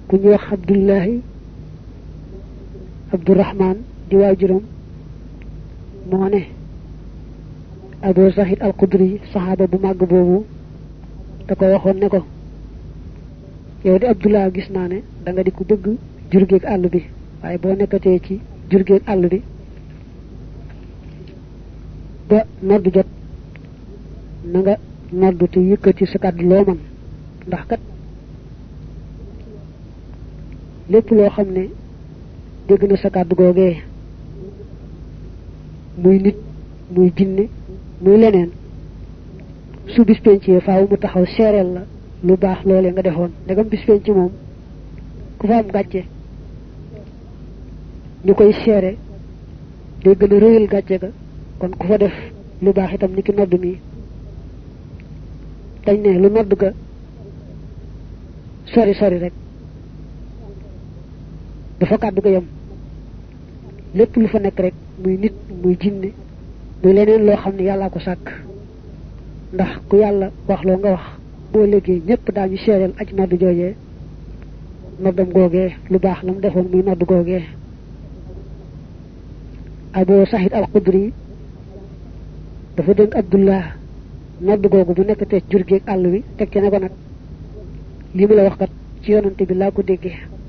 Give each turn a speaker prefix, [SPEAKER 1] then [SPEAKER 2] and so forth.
[SPEAKER 1] ku ñu wax Abdullahi Abdurrahman di waajuram moo ne Abu Sa'id al-Khudri saxaaba bu màgg boobu da ko waxoon ne ko yow di Abdullah gis naa ne da nga di ku bëgg jurgeeg àll bi waaye boo nekkatee ci jurgeeg àll bi ba noddu jot na nga noddu te yëkkati sa kàddu loo man ndax kat lépp loo xam ne dégg na sa kàddu googee muy nit muy jinne muy leneen su bis pencee faaw mu taxaw seereel la lu baax loolee nga defoon ndegam bis penc moom ku fa am gàcce ñu koy seere day gën a rëyal gàcce ga kon ku fa def lu baax itam ni ki nodd mi dañ ne lu nodd ga sori sori rek dafa kàddu ga yam lépp lu fa nekk rek muy nit muy jinne muy leneen loo xam ne yàllaa ko sàkk ndax ku yàlla wax loo nga wax boo léegi ñëpp daañu seereel aj nodd joojee noddam googee lu baax la mu defoon muy nodd googee Abu Sa'id al-Khudri dafa dénk Abdullah nodd googu bu nekk te jurgeeg àll bi teg ci ne ko nag lii mu la wax kat ci yonante bi laa ko déggee